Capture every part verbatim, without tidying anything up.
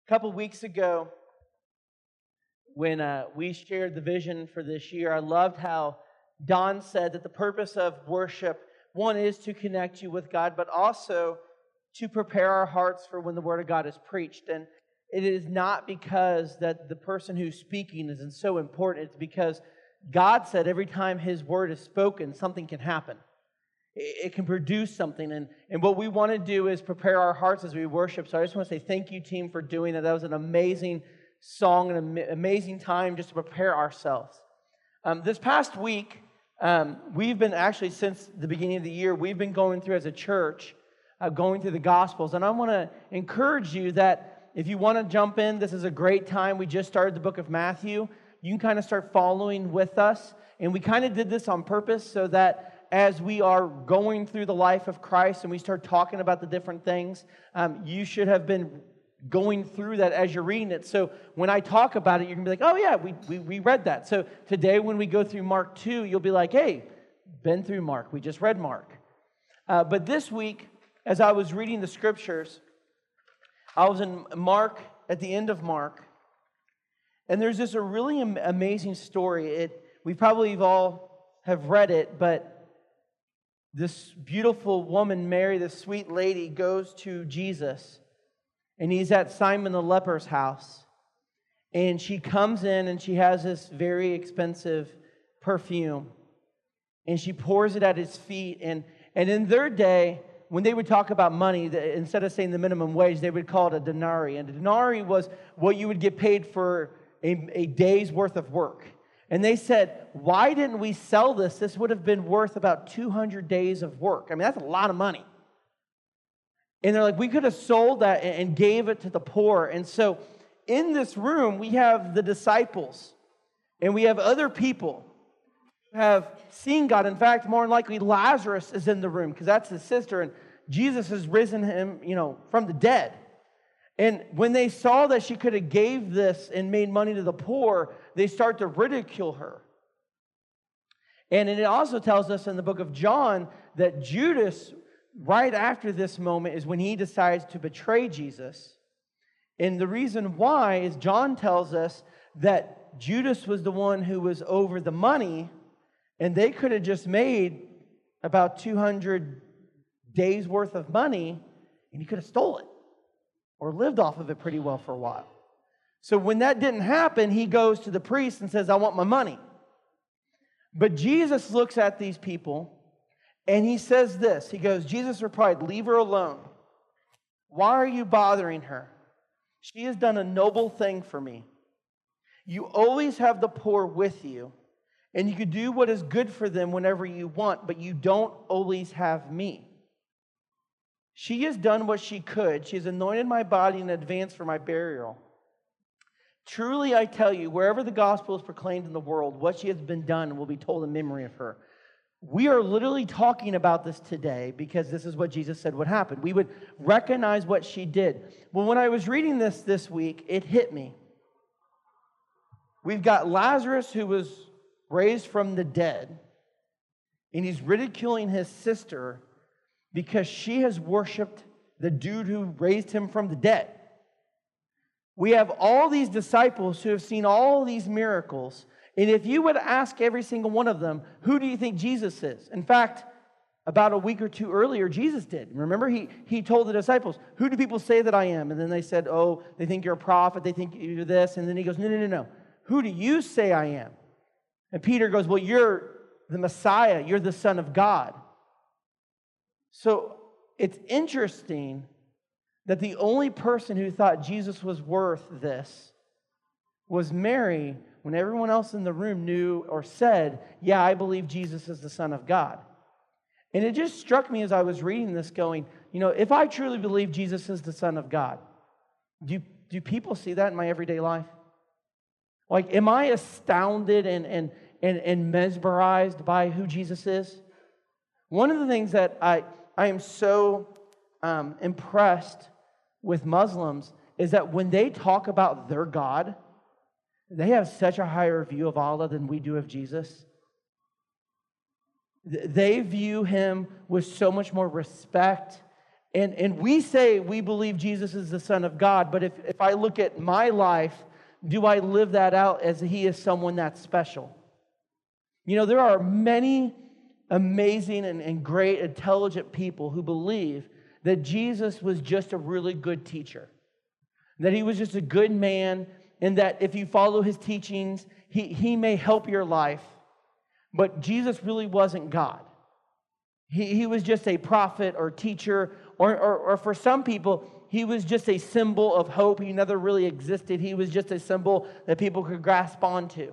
A couple weeks ago, when uh, we shared the vision for this year, I loved how Don said that the purpose of worship, one, is to connect you with God, but also to prepare our hearts for when the Word of God is preached. And it is not because that the person who's speaking isn't so important. It's because God said every time His Word is spoken, something can happen. It can produce something. And, and what we want to do is prepare our hearts as we worship. So I just want to say thank you, team, for doing that. That was an amazing song, an amazing time just to prepare ourselves. Um, this past week, um, we've been actually, since the beginning of the year, we've been going through as a church, uh, going through the Gospels. And I want to encourage you that if you want to jump in, this is a great time. We just started the book of Matthew. You can kind of start following with us. And we kind of did this on purpose so that as we are going through the life of Christ and we start talking about the different things, um, you should have been going through that as you're reading it. So when I talk about it, you're going to be like, oh yeah, we, we, we read that. So today when we go through Mark two, you'll be like, hey, been through Mark. We just read Mark. Uh, but this week, as I was reading the scriptures, I was in Mark, at the end of Mark, and there's this a really am- amazing story. It we probably all have read it, but this beautiful woman, Mary, this sweet lady, goes to Jesus, and he's at Simon the leper's house. And she comes in, and she has this very expensive perfume, and she pours it at his feet. And, and in their day, when they would talk about money, instead of saying the minimum wage, they would call it a denarii. And a denarii was what you would get paid for a, a day's worth of work. And they said, why didn't we sell this? This would have been worth about two hundred days of work. I mean, that's a lot of money. And they're like, we could have sold that and gave it to the poor. And so in this room, we have the disciples. And we have other people who have seen God. In fact, more than likely, Lazarus is in the room because that's his sister. And Jesus has risen him, you know, from the dead. And when they saw that she could have gave this and made money to the poor, they start to ridicule her. And it also tells us in the book of John that Judas, right after this moment, is when he decides to betray Jesus. And the reason why is John tells us that Judas was the one who was over the money, and they could have just made about two hundred days worth of money, and he could have stole it or lived off of it pretty well for a while. So when that didn't happen, he goes to the priest and says, I want my money. But Jesus looks at these people and he says this. He goes, Jesus replied, leave her alone. Why are you bothering her? She has done a noble thing for me. You always have the poor with you, and you can do what is good for them whenever you want, but you don't always have me. She has done what she could. She has anointed my body in advance for my burial. Truly, I tell you, wherever the gospel is proclaimed in the world, what she has been done will be told in memory of her. We are literally talking about this today because this is what Jesus said would happen. We would recognize what she did. Well, when I was reading this this week, it hit me. We've got Lazarus who was raised from the dead, and he's ridiculing his sister because she has worshipped the dude who raised him from the dead. We have all these disciples who have seen all these miracles. And if you would ask every single one of them, who do you think Jesus is? In fact, about a week or two earlier, Jesus did. Remember, he, he told the disciples, who do people say that I am? And then they said, oh, they think you're a prophet. They think you're this. And then he goes, no, no, no, no. Who do you say I am? And Peter goes, well, you're the Messiah. You're the Son of God. So it's interesting that the only person who thought Jesus was worth this was Mary, when everyone else in the room knew or said, yeah, I believe Jesus is the Son of God. And it just struck me as I was reading this going, you know, if I truly believe Jesus is the Son of God, do, do people see that in my everyday life? Like, am I astounded and, and, and, and mesmerized by who Jesus is? One of the things that I... I am so um, impressed with Muslims is that when they talk about their God, they have such a higher view of Allah than we do of Jesus. They view him with so much more respect And, and we say we believe Jesus is the Son of God, but if, if I look at my life, do I live that out as he is someone that's special? You know, there are many amazing and, and great, intelligent people who believe that Jesus was just a really good teacher, that he was just a good man, and that if you follow his teachings, he, he may help your life, but Jesus really wasn't God. He, he was just a prophet or teacher, or, or, or for some people, he was just a symbol of hope. He never really existed. He was just a symbol that people could grasp onto.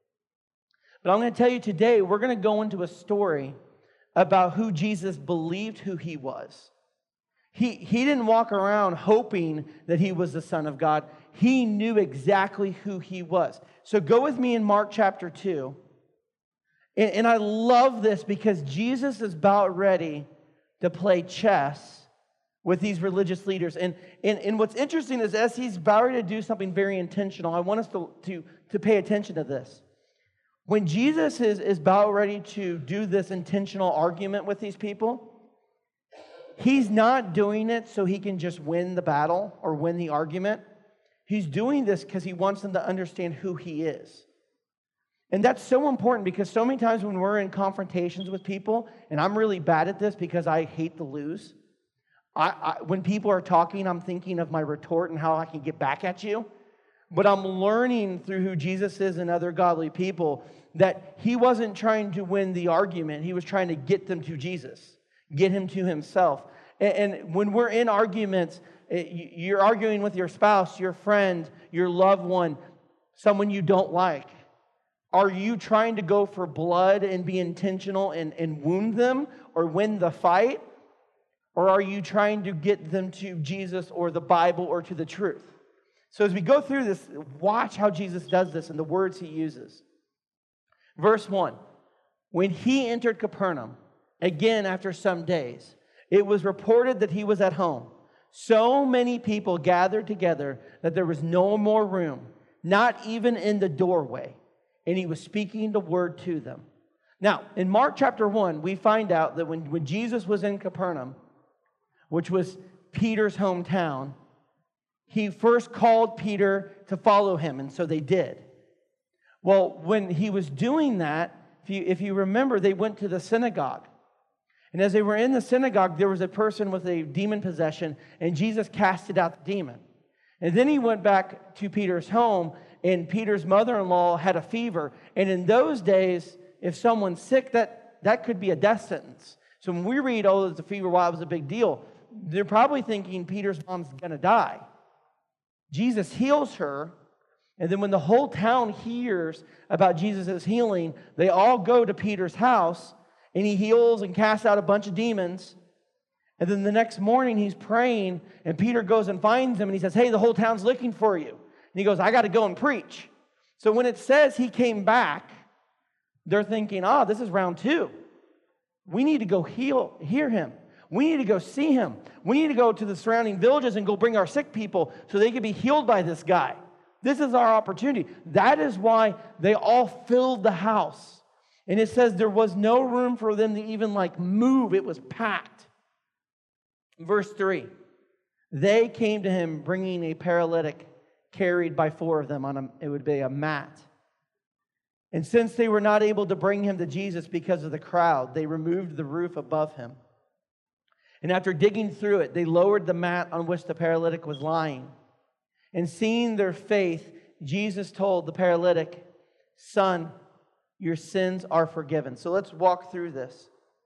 But I'm going to tell you today, we're going to go into a story about who Jesus believed who he was. He, he didn't walk around hoping that he was the Son of God. He knew exactly who he was. So go with me in Mark chapter two. And, and I love this because Jesus is about ready to play chess with these religious leaders. And, and, and what's interesting is as he's about ready to do something very intentional, I want us to, to, to pay attention to this. When Jesus is, is about ready to do this intentional argument with these people, he's not doing it so he can just win the battle or win the argument. He's doing this because he wants them to understand who he is. And that's so important because so many times when we're in confrontations with people, and I'm really bad at this because I hate to lose, I, I, when people are talking, I'm thinking of my retort and how I can get back at you. But I'm learning through who Jesus is and other godly people that he wasn't trying to win the argument. He was trying to get them to Jesus, get him to himself. And, and when we're in arguments, you're arguing with your spouse, your friend, your loved one, someone you don't like. Are you trying to go for blood and be intentional and, and wound them or win the fight? Or are you trying to get them to Jesus or the Bible or to the truth? So as we go through this, watch how Jesus does this and the words he uses. Verse one, when he entered Capernaum, again after some days, it was reported that he was at home. So many people gathered together that there was no more room, not even in the doorway. And he was speaking the word to them. Now, in Mark chapter one, we find out that when, when Jesus was in Capernaum, which was Peter's hometown, he first called Peter to follow him, and so they did. Well, when he was doing that, if you, if you remember, they went to the synagogue. And as they were in the synagogue, there was a person with a demon possession, and Jesus casted out the demon. And then he went back to Peter's home, and Peter's mother-in-law had a fever. And in those days, if someone's sick, that, that could be a death sentence. So when we read, oh, there's a fever, why it was a big deal, they're probably thinking Peter's mom's going to die. Jesus heals her, and then when the whole town hears about Jesus' healing, they all go to Peter's house, and he heals and casts out a bunch of demons. And then the next morning he's praying, and Peter goes and finds him, and he says, hey, the whole town's looking for you. And he goes, I got to go and preach. So when it says he came back, they're thinking, ah, this is round two. We need to go heal, hear him. We need to go see him. We need to go to the surrounding villages and go bring our sick people so they can be healed by this guy. This is our opportunity. That is why they all filled the house. And it says there was no room for them to even like move. It was packed. Verse three, they came to him bringing a paralytic carried by four of them on a, it would be a mat. And since they were not able to bring him to Jesus because of the crowd, they removed the roof above him. And after digging through it, they lowered the mat on which the paralytic was lying. And seeing their faith, Jesus told the paralytic, son, your sins are forgiven. So let's walk through this.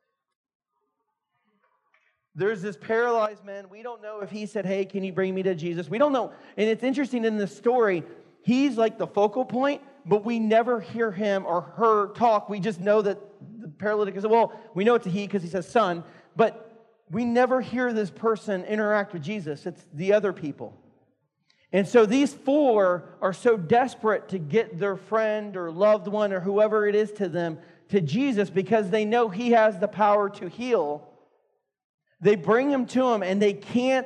There's this paralyzed man. We don't know if he said, hey, can you bring me to Jesus? We don't know. And it's interesting in this story, he's like the focal point, but we never hear him or her talk. We just know that the paralytic is, well, we know it's a he because he says son, but we never hear this person interact with Jesus. It's the other people. And so these four are so desperate to get their friend or loved one or whoever it is to them to Jesus because they know he has the power to heal. They bring him to him and they can't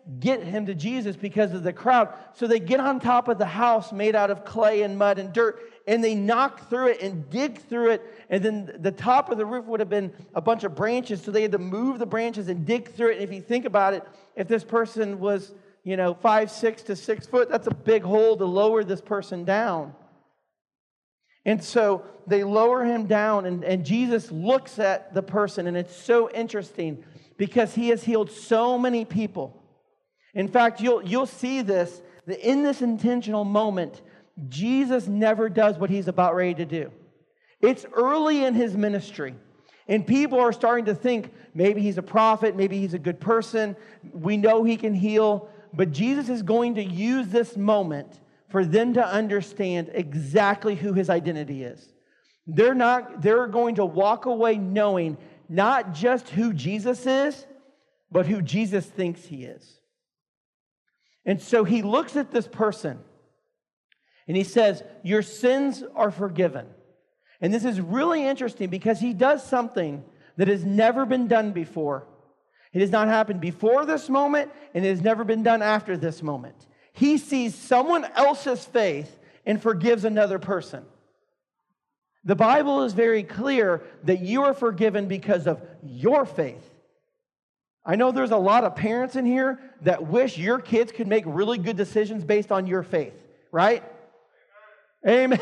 get him to Jesus because of the crowd. So they get on top of the house made out of clay and mud and dirt, and they knock through it and dig through it. And then the top of the roof would have been a bunch of branches, so they had to move the branches and dig through it. And if you think about it, if this person was, you know, five, six to six foot, that's a big hole to lower this person down. And so they lower him down, and, and Jesus looks at the person, and it's so interesting because he has healed so many people. In fact, you'll, you'll see this, that in this intentional moment, Jesus never does what he's about ready to do. It's early in his ministry, and people are starting to think maybe he's a prophet, maybe he's a good person, we know he can heal, but Jesus is going to use this moment for them to understand exactly who his identity is. They're not, they're going to walk away knowing not just who Jesus is, but who Jesus thinks he is. And so he looks at this person and he says, your sins are forgiven. And this is really interesting because he does something that has never been done before. It has not happened before this moment, and it has never been done after this moment. He sees someone else's faith and forgives another person. The Bible is very clear that you are forgiven because of your faith. I know there's a lot of parents in here that wish your kids could make really good decisions based on your faith, right? Amen.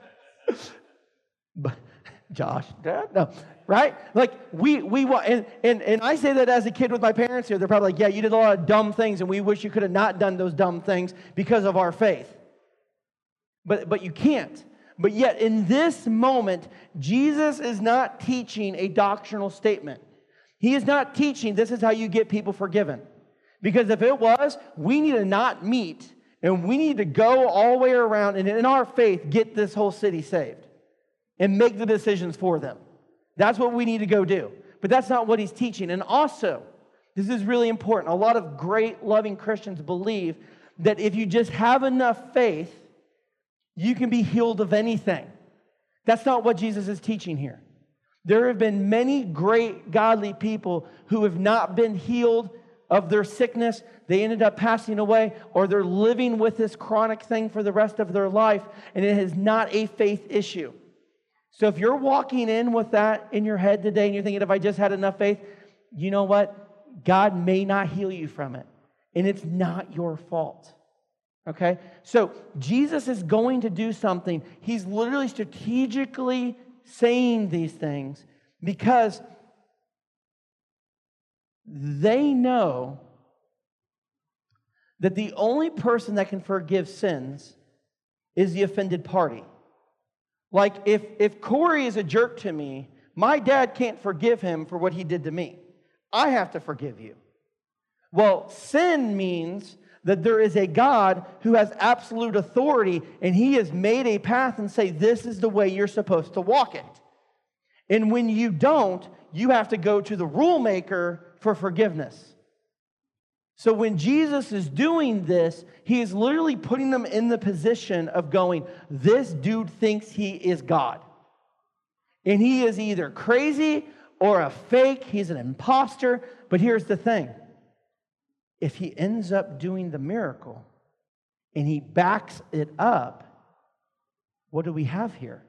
But Josh, Dad, no, right? Like we we want, and, and and I say that as a kid with my parents here, they're probably like, yeah, you did a lot of dumb things, and we wish you could have not done those dumb things because of our faith. But but you can't. But yet in this moment, Jesus is not teaching a doctrinal statement. He is not teaching this is how you get people forgiven. Because if it was, we need to not meet, and we need to go all the way around and in our faith get this whole city saved and make the decisions for them. That's what we need to go do. But that's not what he's teaching. And also, this is really important. A lot of great, loving Christians believe that if you just have enough faith, you can be healed of anything. That's not what Jesus is teaching here. There have been many great, godly people who have not been healed of their sickness. They ended up passing away, or they're living with this chronic thing for the rest of their life, and it is not a faith issue. So if you're walking in with that in your head today and you're thinking, if I just had enough faith, you know what? God may not heal you from it. And it's not your fault. Okay? So Jesus is going to do something. He's literally strategically saying these things because they know that the only person that can forgive sins is the offended party. Like, if, if Corey is a jerk to me, my dad can't forgive him for what he did to me. I have to forgive you. Well, sin means that there is a God who has absolute authority, and he has made a path and say, this is the way you're supposed to walk it. And when you don't, you have to go to the rule maker for forgiveness. So when Jesus is doing this, he is literally putting them in the position of going, this dude thinks he is God. And he is either crazy or a fake. He's an imposter. But here's the thing. If he ends up doing the miracle and he backs it up, what do we have here?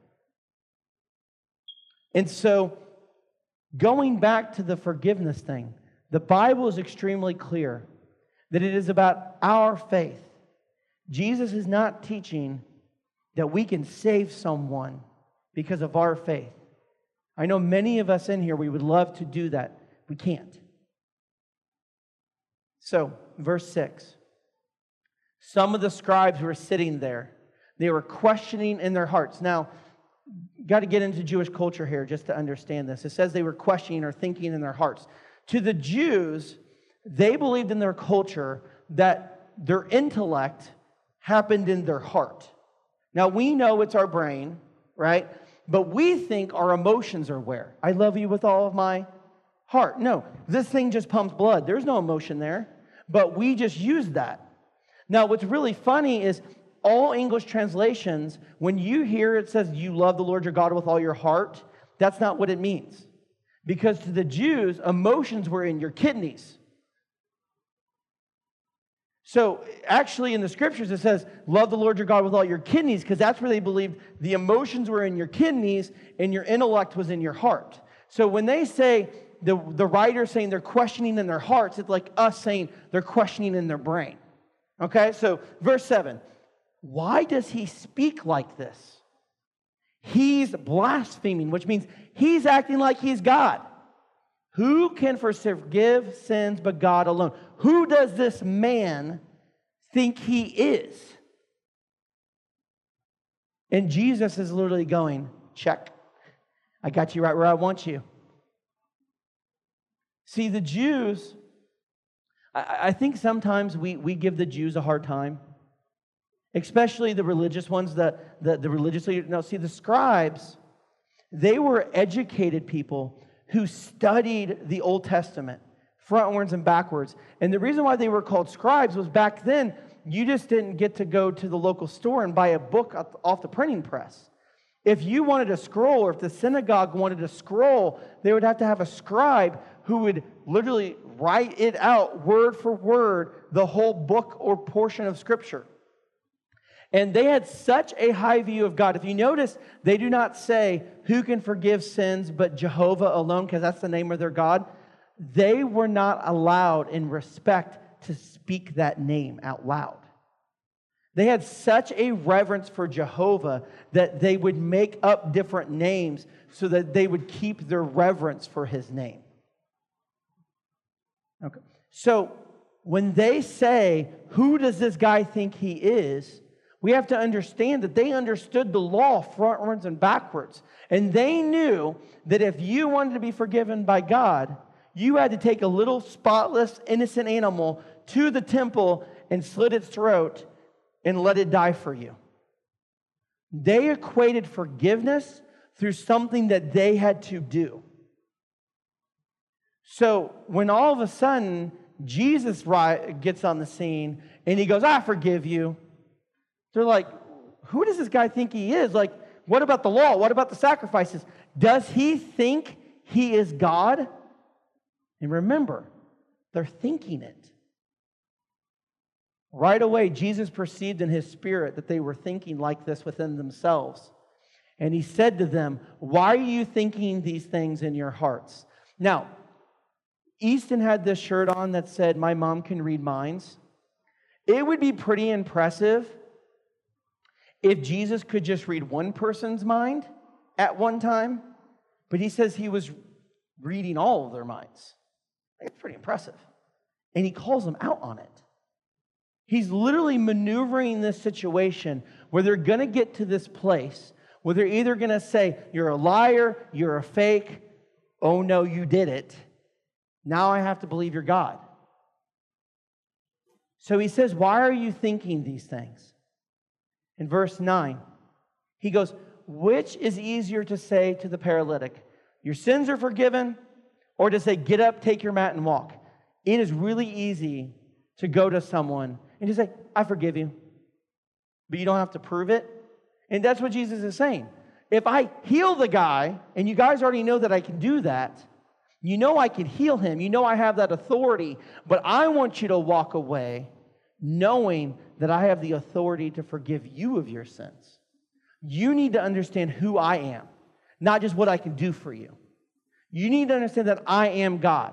And so going back to the forgiveness thing, the Bible is extremely clear that it is about our faith. Jesus is not teaching that we can save someone because of our faith. I know many of us in here, we would love to do that. We can't. So, verse six. Some of the scribes were sitting there. They were questioning in their hearts. Now, got to get into Jewish culture here just to understand this. It says they were questioning or thinking in their hearts. To the Jews, they believed in their culture that their intellect happened in their heart. Now, we know it's our brain, right? But we think our emotions are where? I love you with all of my heart. No, this thing just pumps blood. There's no emotion there. But we just use that. Now, what's really funny is all English translations, when you hear it says you love the Lord your God with all your heart, that's not what it means. Because to the Jews, emotions were in your kidneys. So actually in the scriptures it says, love the Lord your God with all your kidneys, because that's where they believed the emotions were in your kidneys and your intellect was in your heart. So when they say, the, the writer saying they're questioning in their hearts, it's like us saying they're questioning in their brain. Okay, so verse seven. Why does he speak like this? He's blaspheming, which means he's acting like he's God. Who can forgive sins but God alone? Who does this man think he is? And Jesus is literally going, check. I got you right where I want you. See, the Jews, I, I think sometimes we, we give the Jews a hard time. Especially the religious ones, the, the, the religious leaders. No, see, the scribes, they were educated people who studied the Old Testament, frontwards and backwards. And the reason why they were called scribes was back then, you just didn't get to go to the local store and buy a book off the printing press. If you wanted a scroll, or if the synagogue wanted a scroll, they would have to have a scribe who would literally write it out word for word, the whole book or portion of Scripture. And they had such a high view of God. If you notice, they do not say, who can forgive sins but Jehovah alone, because that's the name of their God. They were not allowed in respect to speak that name out loud. They had such a reverence for Jehovah that they would make up different names so that they would keep their reverence for his name. Okay. So when they say, who does this guy think he is? We have to understand that they understood the law frontwards and backwards. And they knew that if you wanted to be forgiven by God, you had to take a little spotless, innocent animal to the temple and slit its throat and let it die for you. They equated forgiveness through something that they had to do. So when all of a sudden Jesus gets on the scene and he goes, I forgive you. They're like, who does this guy think he is? Like, what about the law? What about the sacrifices? Does he think he is God? And remember, they're thinking it. Right away, Jesus perceived in his spirit that they were thinking like this within themselves. And he said to them, why are you thinking these things in your hearts? Now, Easton had this shirt on that said, my mom can read minds. It would be pretty impressive if Jesus could just read one person's mind at one time, but he says he was reading all of their minds. It's pretty impressive. And he calls them out on it. He's literally maneuvering this situation where they're going to get to this place where they're either going to say, you're a liar, you're a fake, oh no, you did it. Now I have to believe you're God. So he says, why are you thinking these things? In verse nine, he goes, which is easier to say to the paralytic, your sins are forgiven, or to say, get up, take your mat, and walk? It is really easy to go to someone and just say, I forgive you. But you don't have to prove it. And that's what Jesus is saying. If I heal the guy, and you guys already know that I can do that, you know I can heal him, you know I have that authority, but I want you to walk away knowing that I have the authority to forgive you of your sins. You need to understand who I am, not just what I can do for you. You need to understand that I am God.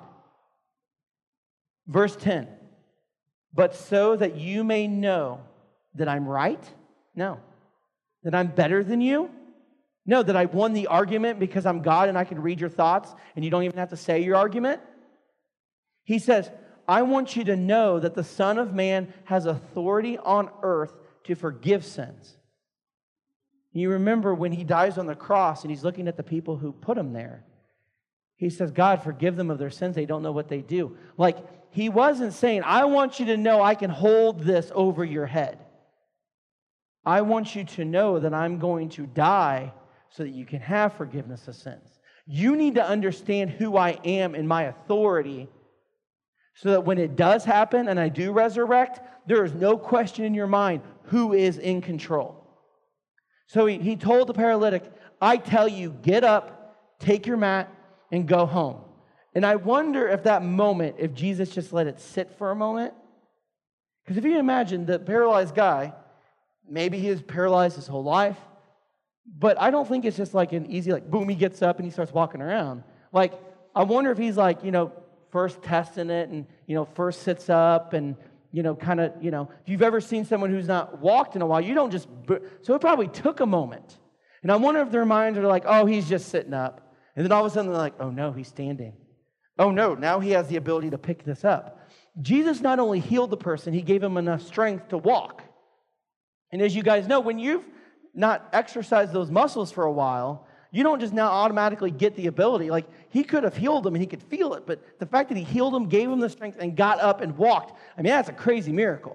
Verse ten, but so that you may know that I'm right? No. That I'm better than you? No. That I won the argument because I'm God and I can read your thoughts and you don't even have to say your argument? He says, I want you to know that the Son of Man has authority on earth to forgive sins. You remember when he dies on the cross and he's looking at the people who put him there. He says, God, forgive them of their sins. They don't know what they do. Like, he wasn't saying, I want you to know I can hold this over your head. I want you to know that I'm going to die so that you can have forgiveness of sins. You need to understand who I am and my authority so that when it does happen and I do resurrect, there is no question in your mind who is in control. So he, he told the paralytic, I tell you, get up, take your mat, and go home. And I wonder if that moment, if Jesus just let it sit for a moment, Because if you imagine the paralyzed guy, maybe he is paralyzed his whole life, but I don't think it's just like an easy, like, boom, he gets up and he starts walking around. Like, I wonder if he's like, you know, first testing it and, you know, first sits up and, you know, kind of, you know, if you've ever seen someone who's not walked in a while, you don't just, so it probably took a moment. And I wonder if their minds are like, oh, he's just sitting up. And then all of a sudden they're like, oh no, he's standing. Oh no, now he has the ability to pick this up. Jesus not only healed the person, he gave him enough strength to walk. And as you guys know, when you've not exercised those muscles for a while, you don't just now automatically get the ability. Like, he could have healed him and he could feel it, but the fact that he healed him, gave him the strength, and got up and walked, I mean, that's a crazy miracle.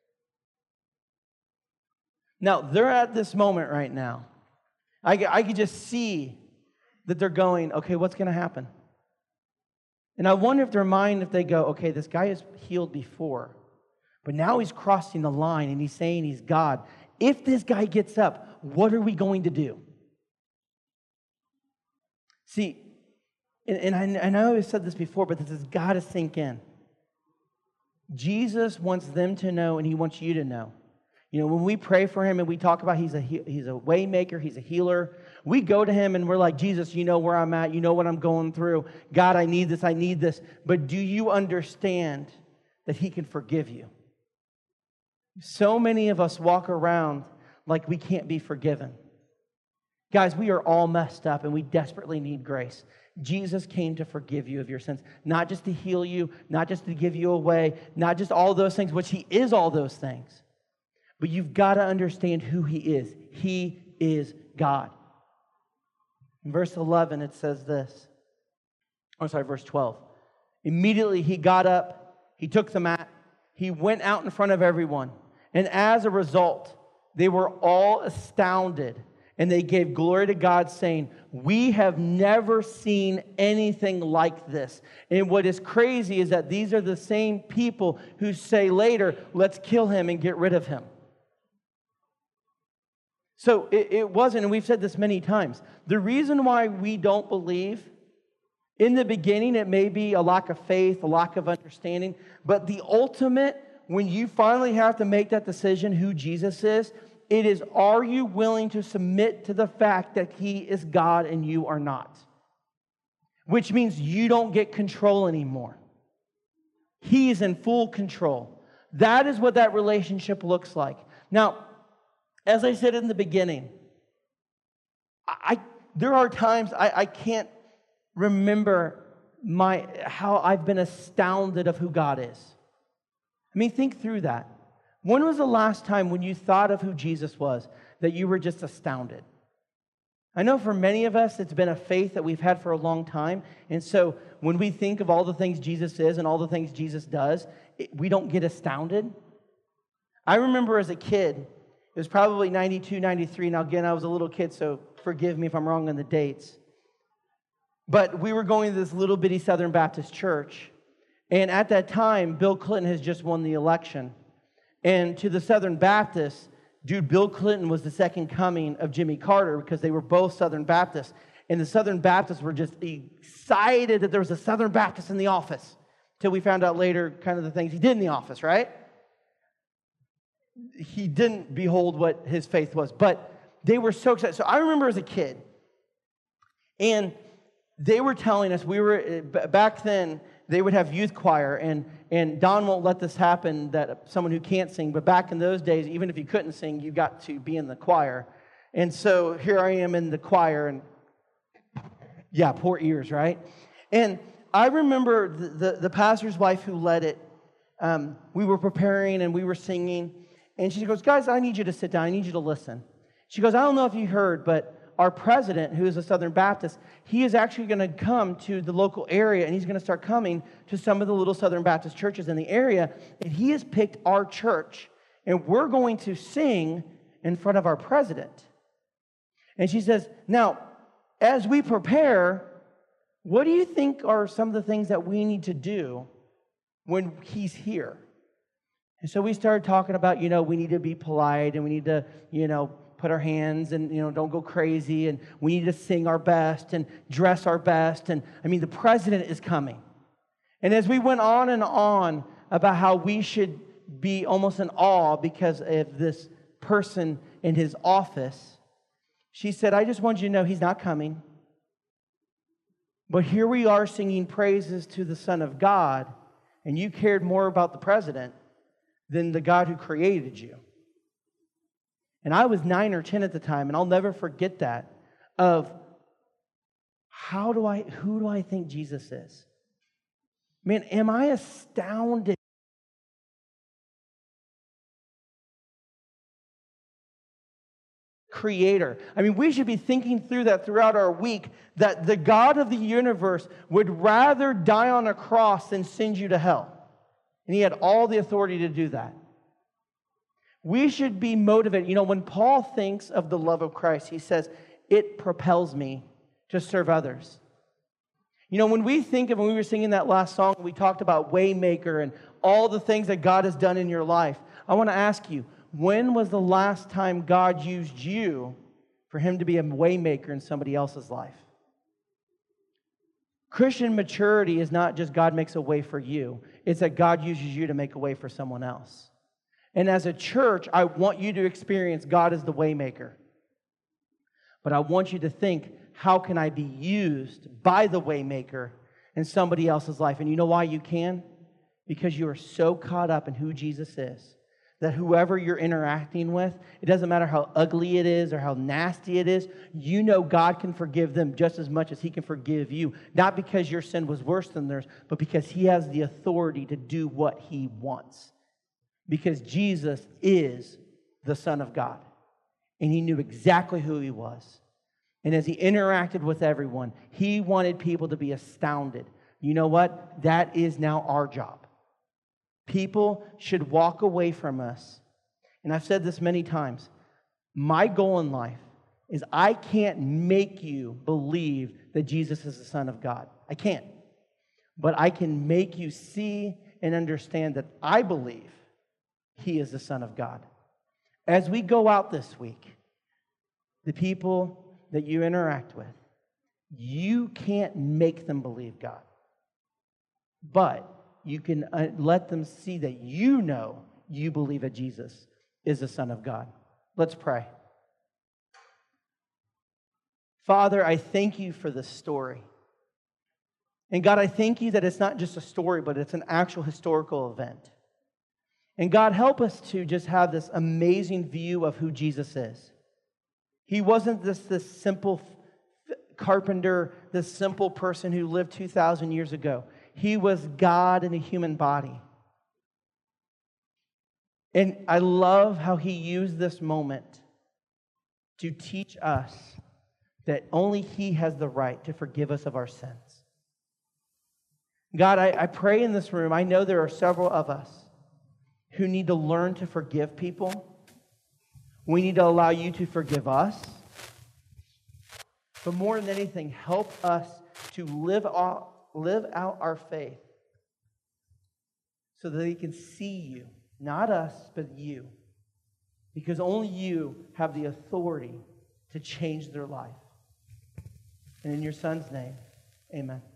Now, they're at this moment right now. I, I could just see that they're going, okay, what's going to happen? And I wonder if their mind, if they go, okay, this guy is healed before, but now he's crossing the line and he's saying he's God. If this guy gets up, what are we going to do? See, and, and I, and I always said this before, but this has got to sink in. Jesus wants them to know, and he wants you to know. You know, when we pray for him and we talk about he's a he's a way maker, he's a healer, we go to him and we're like, Jesus, you know where I'm at, you know what I'm going through. God, I need this, I need this. But do you understand that he can forgive you? So many of us walk around like we can't be forgiven. Guys, we are all messed up and we desperately need grace. Jesus came to forgive you of your sins, not just to heal you, not just to give you away, not just all those things, which he is all those things. But you've got to understand who he is. He is God. In verse eleven, it says this. Oh, sorry, verse twelve. Immediately he got up, he took the mat, he went out in front of everyone. And as a result, they were all astounded. And they gave glory to God, saying, we have never seen anything like this. And what is crazy is that these are the same people who say later, let's kill him and get rid of him. So it, it wasn't, and we've said this many times, the reason why we don't believe, in the beginning it may be a lack of faith, a lack of understanding, but the ultimate, when you finally have to make that decision who Jesus is, it is, are you willing to submit to the fact that he is God and you are not? Which means you don't get control anymore. He is in full control. That is what that relationship looks like. Now, as I said in the beginning, I, there are times I, I can't remember my how I've been astounded of who God is. I mean, think through that. When was the last time when you thought of who Jesus was that you were just astounded? I know for many of us, it's been a faith that we've had for a long time. And so when we think of all the things Jesus is and all the things Jesus does, it, we don't get astounded. I remember as a kid, it was probably ninety-two, ninety-three. Now, again, I was a little kid, so forgive me if I'm wrong on the dates. But we were going to this little bitty Southern Baptist church. And at that time, Bill Clinton has just won the election. And to the Southern Baptists, dude, Bill Clinton was the second coming of Jimmy Carter because they were both Southern Baptists. And the Southern Baptists were just excited that there was a Southern Baptist in the office. Till we found out later kind of the things he did in the office, right? He didn't behold what his faith was. But they were so excited. So I remember as a kid, and they were telling us, we were, back then, they would have youth choir, and, and Don won't let this happen, that someone who can't sing, but back in those days, even if you couldn't sing, you got to be in the choir. And so here I am in the choir, and yeah, poor ears, right? And I remember the, the, the pastor's wife who led it, um, we were preparing and we were singing, and she goes, guys, I need you to sit down, I need you to listen. She goes, I don't know if you heard, but our president, who is a Southern Baptist, he is actually going to come to the local area, and he's going to start coming to some of the little Southern Baptist churches in the area, and he has picked our church, and we're going to sing in front of our president. And she says, now, as we prepare, what do you think are some of the things that we need to do when he's here? And so we started talking about, you know, we need to be polite, and we need to, you know, put our hands and, you know, don't go crazy, and we need to sing our best and dress our best. And I mean, the president is coming. And as we went on and on about how we should be almost in awe because of this person in his office. She said, I just want you to know he's not coming. But here we are singing praises to the Son of God, and you cared more about the president than the God who created you. And I was nine or ten at the time, and I'll never forget that, of how do I, who do I think Jesus is? Man, am I astounded? Creator. I mean, we should be thinking through that throughout our week, that the God of the universe would rather die on a cross than send you to hell. And he had all the authority to do that. We should be motivated. You know, when Paul thinks of the love of Christ, he says, it propels me to serve others. You know, when we think of, when we were singing that last song, we talked about Waymaker and all the things that God has done in your life. I want to ask you, when was the last time God used you for him to be a waymaker in somebody else's life? Christian maturity is not just God makes a way for you. It's that God uses you to make a way for someone else. And as a church, I want you to experience God as the waymaker. But I want you to think, how can I be used by the waymaker in somebody else's life? And you know why you can? Because you are so caught up in who Jesus is, that whoever you're interacting with, it doesn't matter how ugly it is or how nasty it is, you know God can forgive them just as much as he can forgive you. Not because your sin was worse than theirs, but because he has the authority to do what he wants. Because Jesus is the Son of God. And he knew exactly who he was. And as he interacted with everyone, he wanted people to be astounded. You know what? That is now our job. People should walk away from us. And I've said this many times. My goal in life is I can't make you believe that Jesus is the Son of God. I can't. But I can make you see and understand that I believe he is the Son of God. As we go out this week, the people that you interact with, you can't make them believe God. But you can uh, let them see that you know you believe that Jesus is the Son of God. Let's pray. Father, I thank you for this story. And God, I thank you that it's not just a story, but it's an actual historical event. And God, help us to just have this amazing view of who Jesus is. He wasn't just this simple carpenter, this simple person who lived two thousand years ago. He was God in a human body. And I love how he used this moment to teach us that only he has the right to forgive us of our sins. God, I, I pray in this room, I know there are several of us who need to learn to forgive people. We need to allow you to forgive us. But more than anything, help us to live out, live out our faith so that they can see you, not us, but you. Because only you have the authority to change their life. And in your Son's name, amen.